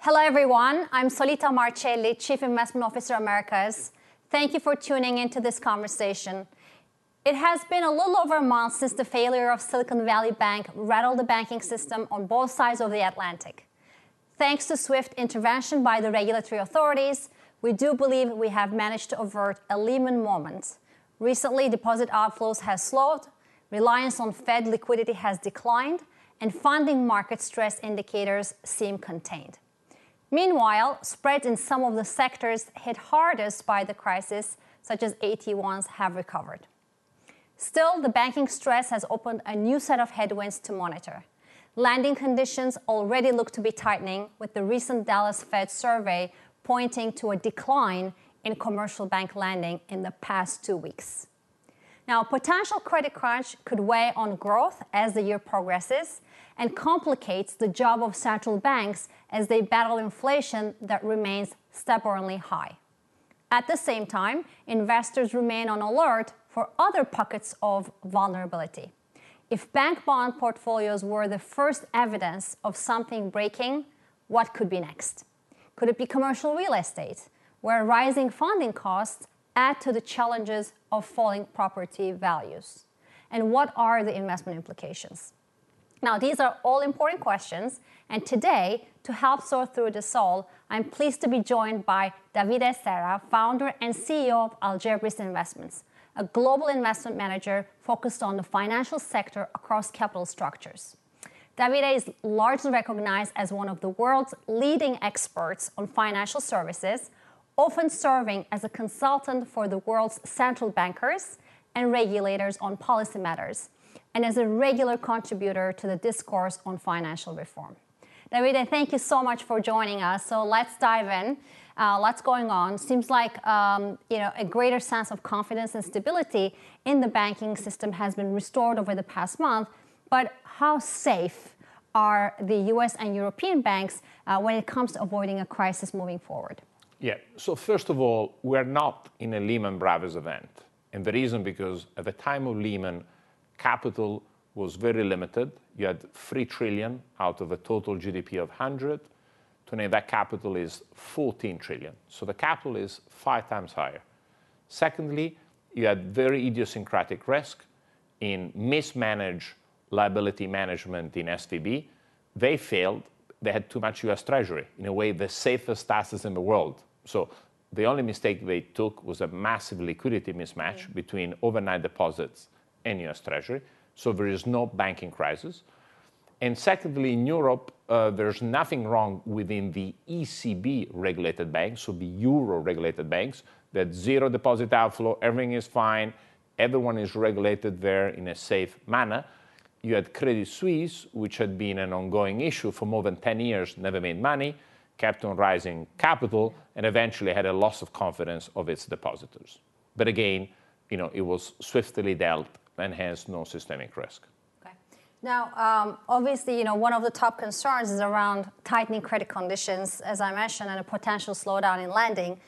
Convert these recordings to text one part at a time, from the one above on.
Hello, everyone. I'm Solita Marcelli, Chief Investment Officer Americas. Thank you for tuning into this conversation. It has been a little over a month since the failure of Silicon Valley Bank rattled the banking system on both sides of the Atlantic. Thanks to swift intervention by the regulatory authorities, we do believe we have managed to avert a Lehman moment. Recently, deposit outflows has slowed, reliance on Fed liquidity has declined, and funding market stress indicators seem contained. Meanwhile, spreads in some of the sectors hit hardest by the crisis, such as AT1s, have recovered. Still, the banking stress has opened a new set of headwinds to monitor. Lending conditions already look to be tightening, with the recent Dallas Fed survey pointing to a decline in commercial bank lending in the past 2 weeks. Now, potential credit crunch could weigh on growth as the year progresses and complicates the job of central banks as they battle inflation that remains stubbornly high. At the same time, investors remain on alert for other pockets of vulnerability. If bank bond portfolios were the first evidence of something breaking, what could be next? Could it be commercial real estate, where rising funding costs add to the challenges of falling property values? And what are the investment implications? Now, these are all important questions, and today, to help sort through this all, I'm pleased to be joined by Davide Serra, founder and CEO of Algebris Investments, a global investment manager focused on the financial sector across capital structures. Davide is largely recognized as one of the world's leading experts on financial services, often serving as a consultant for the world's central bankers and regulators on policy matters, and as a regular contributor to the discourse on financial reform. Davide, thank you so much for joining us. So let's dive in. Lots going on. Seems like a greater sense of confidence and stability in the banking system has been restored over the past month. But how safe are the U.S. and European banks when it comes to avoiding a crisis moving forward? Yeah. So first of all, we're not in a Lehman Brothers event, and the reason because at the time of Lehman, capital was very limited. You had 3 trillion out of a total GDP of 100. Today, that capital is 14 trillion. So the capital is 5 times higher. Secondly, you had very idiosyncratic risk in mismanaged liability management in SVB. They failed. They had too much US Treasury, in a way, the safest assets in the world. So the only mistake they took was a massive liquidity mismatch between overnight deposits and US Treasury. So there is no banking crisis. And secondly, in Europe, there's nothing wrong within the ECB regulated banks, so the euro regulated banks, that zero deposit outflow, everything is fine, everyone is regulated there in a safe manner. You had Credit Suisse, which had been an ongoing issue for more than 10 years, never made money, kept on rising capital, and eventually had a loss of confidence of its depositors. But again, it was swiftly dealt, and hence no systemic risk. Okay. Now, obviously, one of the top concerns is around tightening credit conditions, as I mentioned, and a potential slowdown in lending.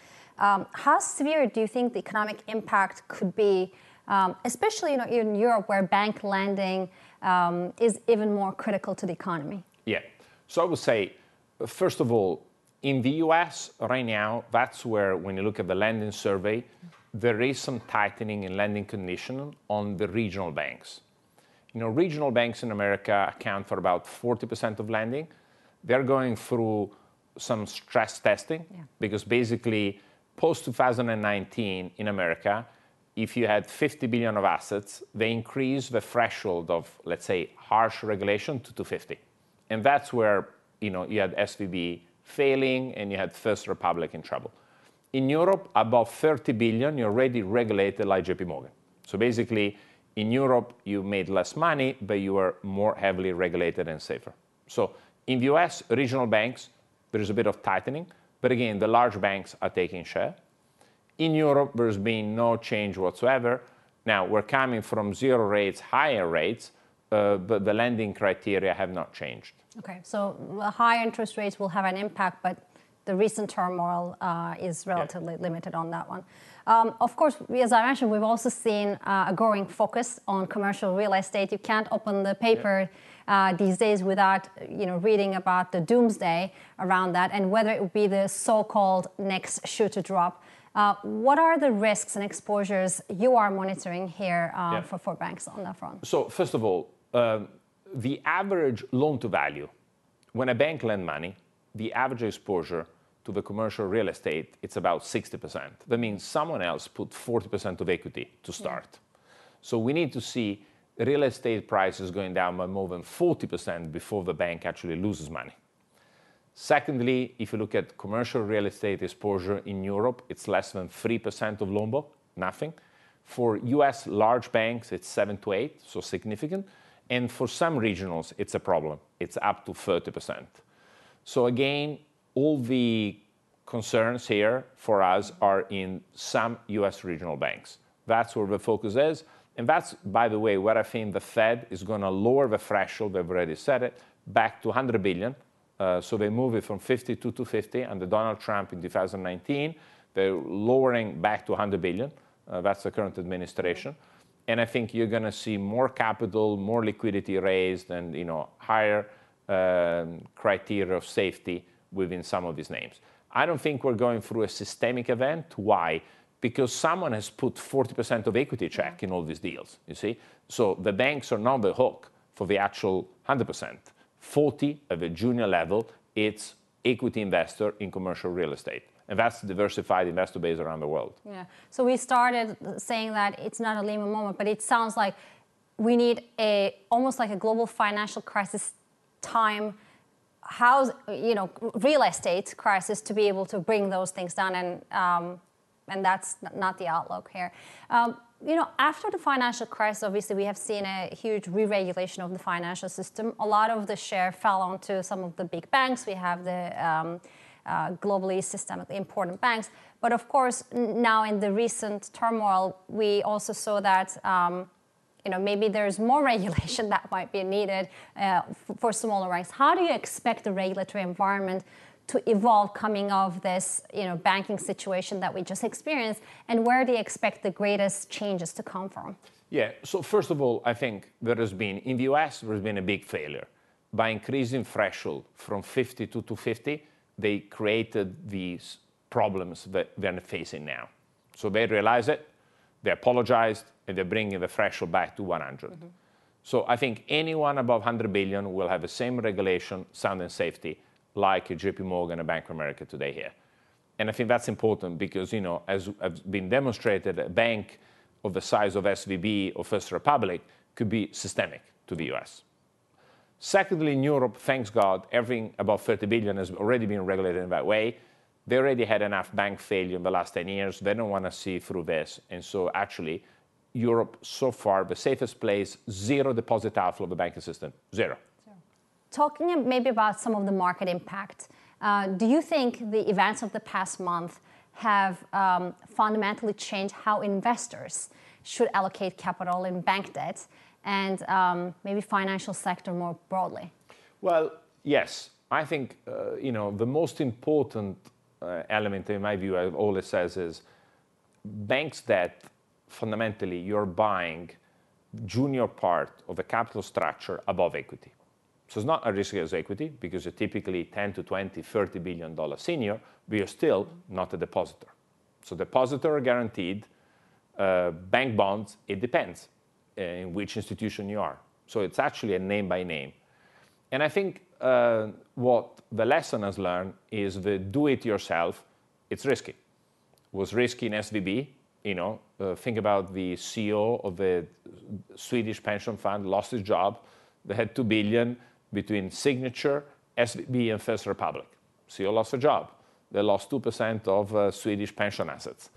How severe do you think the economic impact could be, especially in Europe, where bank lending is even more critical to the economy? Yeah. So I would say, first of all, in the US right now, that's where, when you look at the lending survey, there is some tightening in lending conditions on the regional banks. Regional banks in America account for about 40% of lending. They're going through some stress testing because basically, post-2019 in America, if you had 50 billion of assets, they increased the threshold of, let's say, harsh regulation to 250. And that's where you had SVB failing and you had First Republic in trouble. In Europe, above 30 billion, you're already regulated like JP Morgan. So basically, in Europe, you made less money, but you were more heavily regulated and safer. So in the US, regional banks, there is a bit of tightening. But again, the large banks are taking share. In Europe, there's been no change whatsoever. Now, we're coming from zero rates, higher rates, but the lending criteria have not changed. Okay, so the high interest rates will have an impact, but the recent turmoil is relatively limited on that one. Of course, as I mentioned, we've also seen a growing focus on commercial real estate. You can't open the paper these days without reading about the doomsday around that, and whether it would be the so-called next shoe to drop. What are the risks and exposures you are monitoring here for banks on that front? So first of all, the average loan to value, when a bank lends money, the average exposure to the commercial real estate, it's about 60%. That means someone else put 40% of equity to start. So we need to see real estate prices going down by more than 40% before the bank actually loses money. Secondly, if you look at commercial real estate exposure in Europe, it's less than 3% of loan book, nothing. For US large banks, it's 7 to 8, so significant. And for some regionals, it's a problem. It's up to 30%. So again, all the concerns here for us are in some US regional banks. That's where the focus is. And that's, by the way, where I think the Fed is going to lower the threshold, they've already said it, back to 100 billion. So they move it from 52 to 50 under Donald Trump in 2019. They're lowering back to 100 billion. That's the current administration. And I think you're going to see more capital, more liquidity raised, and higher criteria of safety within some of these names. I don't think we're going through a systemic event. Why? Because someone has put 40% of equity check in all these deals, you see? So the banks are not the hook for the actual 100%. 40 at the junior level, it's equity investor in commercial real estate. And that's the diversified investor base around the world. Yeah. So we started saying that it's not a Lehman moment, but it sounds like we need almost like a global financial crisis time real estate crisis to be able to bring those things down, and that's not the outlook here. After the financial crisis, obviously we have seen a huge re-regulation of the financial system. A lot of the share fell onto some of the big banks. We have the globally systemically important banks, but of course now in the recent turmoil, we also saw that maybe there's more regulation that might be needed for smaller banks. How do you expect the regulatory environment to evolve coming of this banking situation that we just experienced, and where do you expect the greatest changes to come from? Yeah, so first of all, I think there has been, in the US, there has been a big failure. By increasing threshold from 52 to 50, they created these problems that they're facing now. So they realized it, they apologized, and they're bringing the threshold back to 100. Mm-hmm. So I think anyone above 100 billion will have the same regulation, sound and safety, like a JP Morgan and Bank of America today here. And I think that's important because, as has been demonstrated, a bank of the size of SVB or First Republic could be systemic to the US. Secondly, in Europe, thanks God, everything above 30 billion has already been regulated in that way. They already had enough bank failure in the last 10 years. They don't want to see through this. And so actually, Europe, so far, the safest place, zero deposit outflow of the banking system, zero. Talking maybe about some of the market impact, do you think the events of the past month have fundamentally changed how investors should allocate capital in bank debt and maybe financial sector more broadly? Well, yes. I think the most important element in my view, I've always says, is banks debt, fundamentally, you're buying junior part of the capital structure above equity. So it's not as risky as equity because you're typically 10 to 20, $30 billion senior, but you're still not a depositor. So depositor are guaranteed. Bank bonds, it depends in which institution you are. So it's actually a name by name. And I think what the lesson has learned is the do-it-yourself, it's risky. It was risky in SVB. Think about the CEO of the Swedish pension fund lost his job. They had $2 billion between Signature, SVB, and First Republic. CEO lost a job. They lost 2% of Swedish pension assets.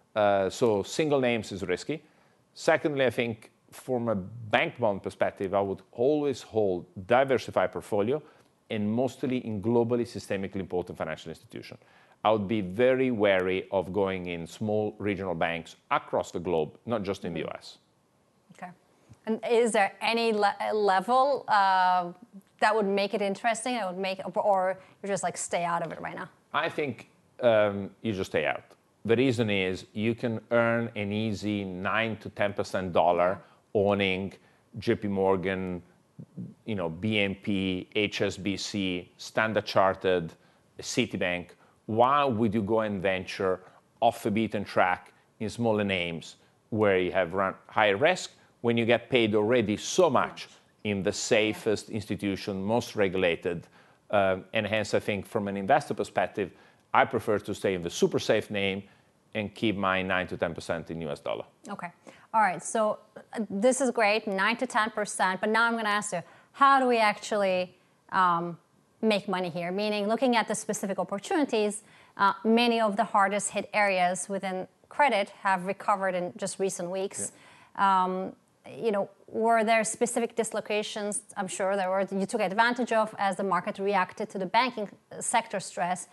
So single names is risky. Secondly, I think from a bank bond perspective, I would always hold diversified portfolio and mostly in globally systemically important financial institutions. I would be very wary of going in small regional banks across the globe, not just in the US. Okay. And is there any level that would make it interesting? Or you just stay out of it right now? I think you just stay out. The reason is you can earn an easy 9 to 10% dollar owning JP Morgan BNP, HSBC, Standard Chartered, Citibank, why would you go and venture off the beaten track in smaller names where you have run higher risk when you get paid already so much in the safest institution, most regulated, and hence I think from an investor perspective, I prefer to stay in the super safe name and keep my 9 to 10% in US dollar. Okay. All right. So this is great, 9 to 10%. But now I'm going to ask you, how do we actually make money here? Meaning, looking at the specific opportunities, many of the hardest hit areas within credit have recovered in just recent weeks. Yeah. Were there specific dislocations? I'm sure there were. You took advantage of as the market reacted to the banking sector stress.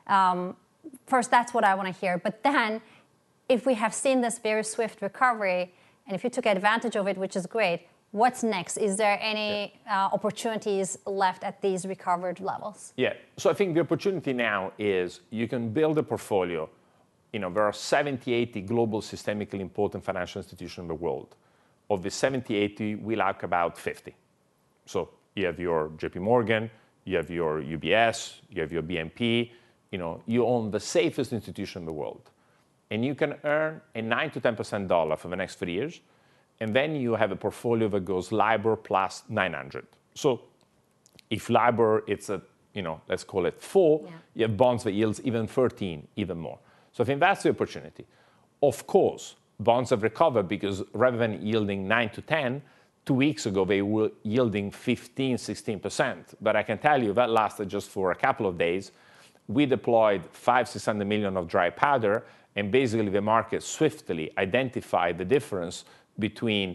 First, that's what I want to hear. But then, if we have seen this very swift recovery, and if you took advantage of it, which is great, what's next? Is there any opportunities left at these recovered levels? Yeah. So I think the opportunity now is you can build a portfolio. There are 70, 80 global systemically important financial institutions in the world. Of the 70, 80, we like about 50. So you have your JP Morgan, you have your UBS, you have your BNP. You own the safest institution in the world. And you can earn a 9 to 10% dollar for the next 3 years. And then you have a portfolio that goes LIBOR plus 900. So if LIBOR, it's let's call it 4, you have bonds that yields even 13, even more. So I think that's the opportunity. Of course, bonds have recovered because rather than yielding 9 to 10, 2 weeks ago they were yielding 15, 16%. But I can tell you that lasted just for a couple of days. We deployed 500-600 million of dry powder, and basically the market swiftly identified the difference between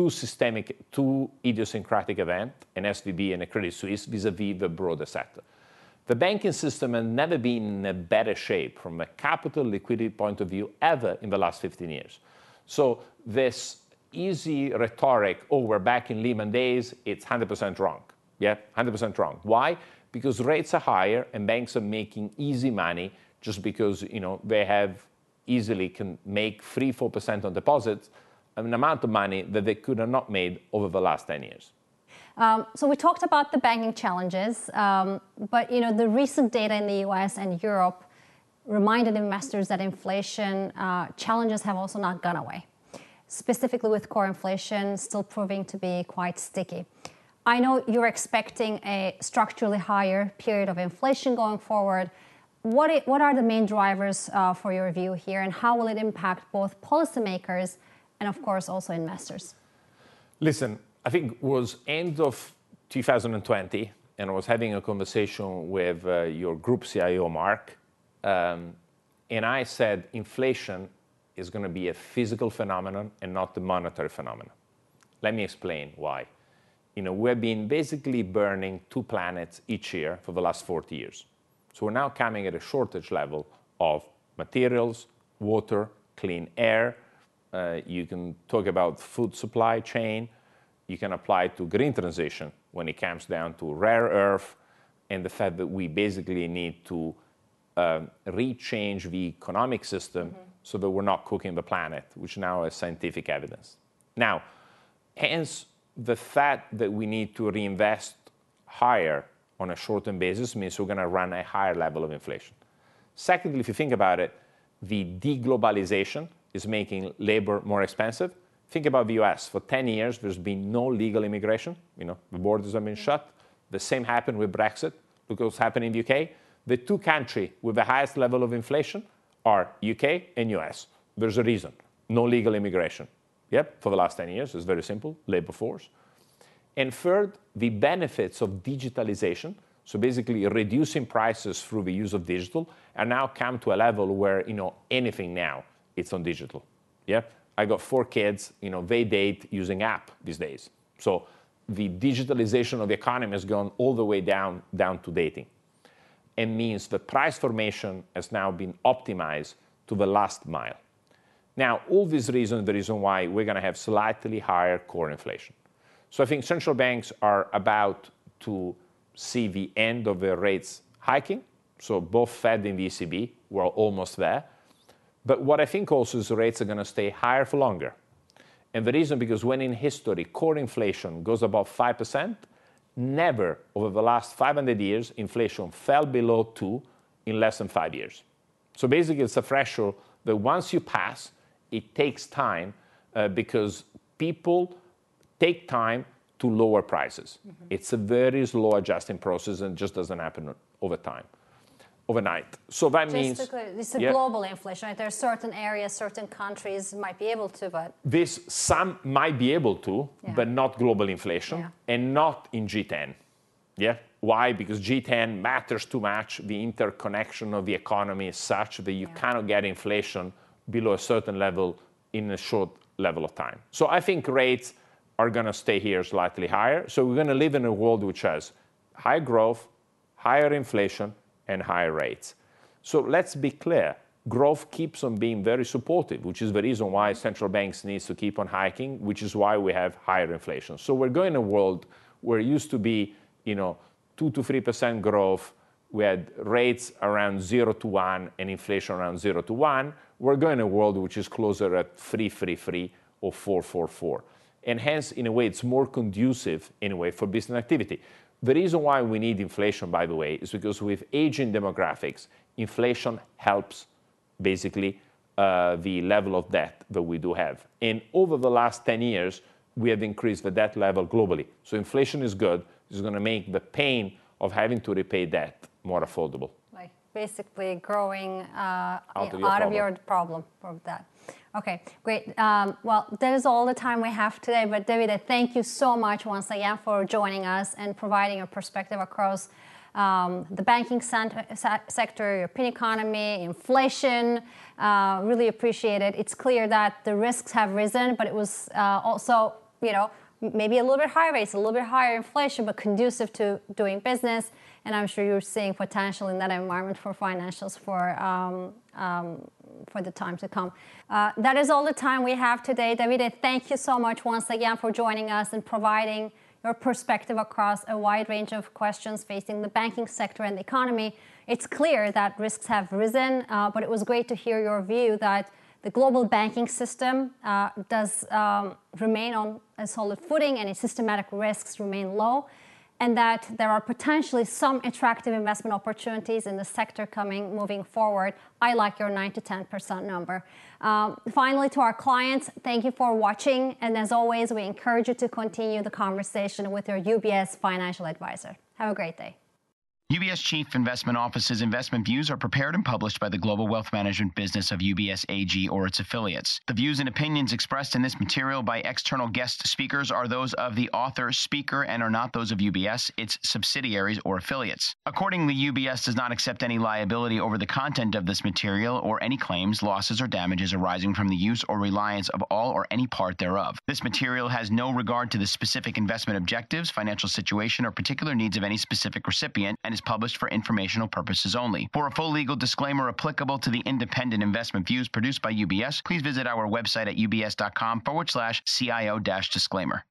two idiosyncratic events, an SVB and a Credit Suisse, vis-a-vis the broader sector. The banking system has never been in a better shape from a capital liquidity point of view ever in the last 15 years. So this easy rhetoric, we're back in Lehman days, it's 100% wrong. Yeah, 100% wrong. Why? Because rates are higher and banks are making easy money just because they have easily can make 3-4% on deposits, an amount of money that they could have not made over the last 10 years. So we talked about the banking challenges, but the recent data in the US and Europe reminded investors that inflation challenges have also not gone away, specifically with core inflation still proving to be quite sticky. I know you're expecting a structurally higher period of inflation going forward. What are the main drivers for your view here, and how will it impact both policymakers and, of course, also investors? Listen, I think it was end of 2020, and I was having a conversation with your group CIO, Mark, and I said inflation is going to be a physical phenomenon and not a monetary phenomenon. Let me explain why. We've been basically burning 2 planets each year for the last 40 years. So we're now coming at a shortage level of materials, water, clean air. You can talk about food supply chain. You can apply it to green transition when it comes down to rare earth and the fact that we basically need to rechange the economic system so that we're not cooking the planet, which now is scientific evidence. Now, hence, the fact that we need to reinvest higher on a short-term basis means we're going to run a higher level of inflation. Secondly, if you think about it, the deglobalization is making labor more expensive. Think about the US. For 10 years, there's been no legal immigration. The borders have been shut. The same happened with Brexit. Look what's happened in the UK. The 2 countries with the highest level of inflation are UK and US. There's a reason. No legal immigration. Yep, for the last 10 years. It's very simple, labor force. And third, the benefits of digitalization, so basically reducing prices through the use of digital, are now come to a level where, anything now, it's on digital. Yeah, I got 4 kids, they date using app these days. So the digitalization of the economy has gone all the way down to dating. And means the price formation has now been optimized to the last mile. Now, all these reasons, the reason why we're going to have slightly higher core inflation. So I think central banks are about to see the end of the rates hiking. So both Fed and the ECB were almost there. But what I think also is the rates are going to stay higher for longer. And the reason, because when in history core inflation goes above 5%, never over the last 500 years inflation fell below 2 in less than 5 years. So basically it's a threshold that once you pass, it takes time because people take time to lower prices. Mm-hmm. It's a very slow adjusting process and just doesn't happen overnight. So that means... It's a global inflation, right? There are certain areas, certain countries might be able to, but... Some might be able to, but not global inflation, and not in G10. Yeah? Why? Because G10 matters too much. The interconnection of the economy is such that you cannot get inflation below a certain level in a short level of time. So I think rates are going to stay here slightly higher. So we're going to live in a world which has high growth, higher inflation, and higher rates. So let's be clear. Growth keeps on being very supportive, which is the reason why central banks need to keep on hiking, which is why we have higher inflation. So we're going in a world where it used to be, 2 to 3% growth. We had rates around 0 to 1 and inflation around 0 to 1. We're going in a world which is closer at 3 or 4. And hence, in a way, it's more conducive, in a way, for business activity. The reason why we need inflation, by the way, is because with aging demographics, inflation helps, basically, the level of debt that we do have. And over the last 10 years, we have increased the debt level globally. So inflation is good. It's going to make the pain of having to repay debt more affordable. Like basically growing out of your problem for that. Okay, great. Well, that is all the time we have today. But Davide, thank you so much once again for joining us and providing a perspective across the banking sector, European economy, inflation. Really appreciate it. It's clear that the risks have risen, but it was also, maybe a little bit higher rates, a little bit higher inflation, but conducive to doing business. And I'm sure you're seeing potential in that environment for financials for the time to come. That is all the time we have today. Davide, thank you so much once again for joining us and providing your perspective across a wide range of questions facing the banking sector and the economy. It's clear that risks have risen, but it was great to hear your view that the global banking system does remain on a solid footing and its systematic risks remain low, and that there are potentially some attractive investment opportunities in the sector moving forward. I like your 9 to 10% number. Finally, to our clients, thank you for watching. And as always, we encourage you to continue the conversation with your UBS financial advisor. Have a great day. UBS Chief Investment Office's investment views are prepared and published by the global wealth management business of UBS AG or its affiliates. The views and opinions expressed in this material by external guest speakers are those of the author, speaker, and are not those of UBS, its subsidiaries, or affiliates. Accordingly, UBS does not accept any liability over the content of this material or any claims, losses, or damages arising from the use or reliance of all or any part thereof. This material has no regard to the specific investment objectives, financial situation, or particular needs of any specific recipient and is published for informational purposes only. For a full legal disclaimer applicable to the independent investment views produced by UBS, please visit our website at ubs.com/CIO-disclaimer.